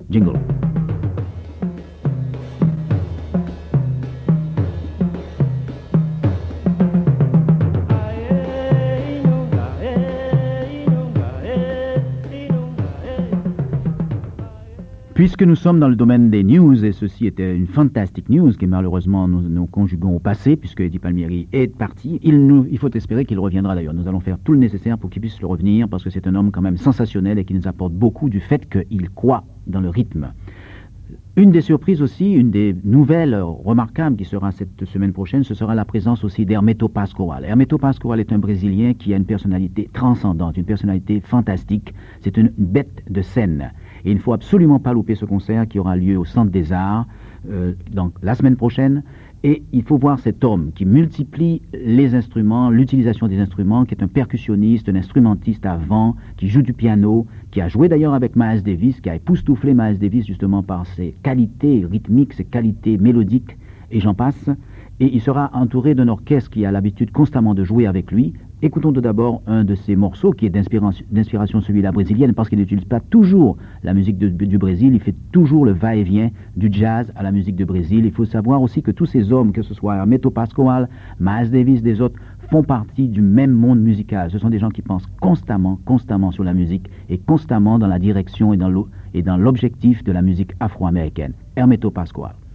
Jingle. Puisque nous sommes dans le domaine des news, et ceci était une fantastique news que malheureusement nous conjuguons au passé, puisque Eddie Palmieri est parti, il faut espérer qu'il reviendra d'ailleurs. Nous allons faire tout le nécessaire pour qu'il puisse le revenir, parce que c'est un homme quand même sensationnel et qui nous apporte beaucoup du fait qu'il croit dans le rythme. Une des surprises aussi, une des nouvelles remarquables qui sera cette semaine prochaine, ce sera la présence aussi d'Hermeto Pascoal. Hermeto Pascoal est un Brésilien qui a une personnalité transcendante, une personnalité fantastique. C'est une bête de scène. Et il ne faut absolument pas louper ce concert qui aura lieu au Centre des Arts donc la semaine prochaine. Et il faut voir cet homme qui multiplie les instruments, l'utilisation des instruments, qui est un percussionniste, un instrumentiste à vent, qui joue du piano, qui a joué d'ailleurs avec Miles Davis, qui a époustouflé Miles Davis justement par ses qualités rythmiques, ses qualités mélodiques, et j'en passe. Et il sera entouré d'un orchestre qui a l'habitude constamment de jouer avec lui. Écoutons tout d'abord un de ces morceaux qui est d'inspiration celui-là brésilienne, parce qu'il n'utilise pas toujours la musique du Brésil, il fait toujours le va-et-vient du jazz à la musique de Brésil. Il faut savoir aussi que tous ces hommes, que ce soit Hermeto Pascoal, Miles Davis, des autres, font partie du même monde musical. Ce sont des gens qui pensent constamment sur la musique et constamment dans la direction et dans l'objectif de la musique afro-américaine. Hermeto Pascoal.